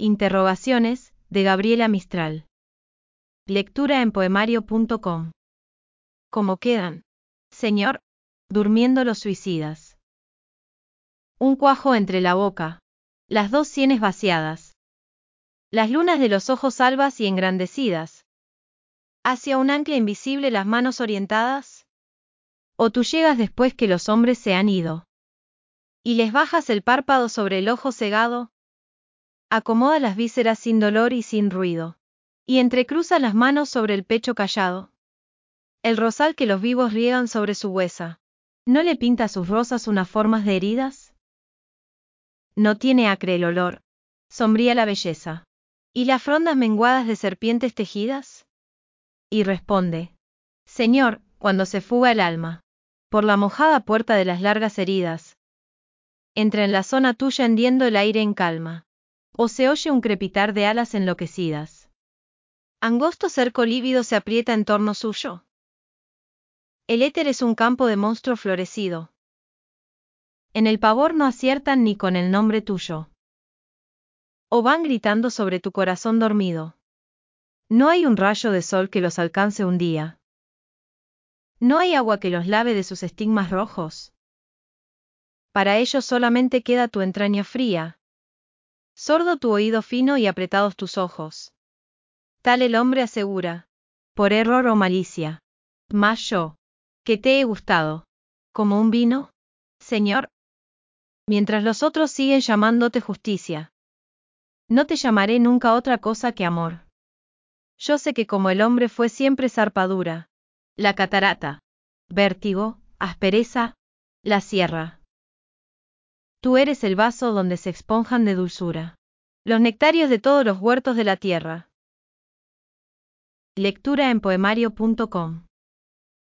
Interrogaciones, de Gabriela Mistral. Lectura en poemario.com. ¿Cómo quedan? Señor, durmiendo los suicidas. Un cuajo entre la boca. Las dos sienes vaciadas. Las lunas de los ojos albas y engrandecidas. Hacia un ancla invisible las manos orientadas. O tú llegas después que los hombres se han ido. Y les bajas el párpado sobre el ojo cegado. Acomoda las vísceras sin dolor y sin ruido. Y entrecruza las manos sobre el pecho callado. El rosal que los vivos riegan sobre su huesa. ¿No le pinta a sus rosas unas formas de heridas? No tiene acre el olor. Sombría la belleza. ¿Y las frondas menguadas de serpientes tejidas? Y responde. Señor, cuando se fuga el alma. Por la mojada puerta de las largas heridas. Entra en la zona tuya hendiendo el aire en calma. O se oye un crepitar de alas enloquecidas. Angosto cerco lívido se aprieta en torno suyo. El éter es un campo de monstruo florecido. En el pavor no aciertan ni con el nombre tuyo. O van gritando sobre tu corazón dormido. No hay un rayo de sol que los alcance un día. No hay agua que los lave de sus estigmas rojos. Para ellos solamente queda tu entraña fría. Sordo tu oído fino y apretados tus ojos. Tal el hombre asegura, por error o malicia. Mas yo, que te he gustado, como un vino, Señor. Mientras los otros siguen llamándote justicia. No te llamaré nunca otra cosa que amor. Yo sé que como el hombre fue siempre zarpadura, la catarata, vértigo, aspereza, la sierra. Tú eres el vaso donde se esponjan de dulzura los nectarios de todos los huertos de la tierra. Lectura en poemario.com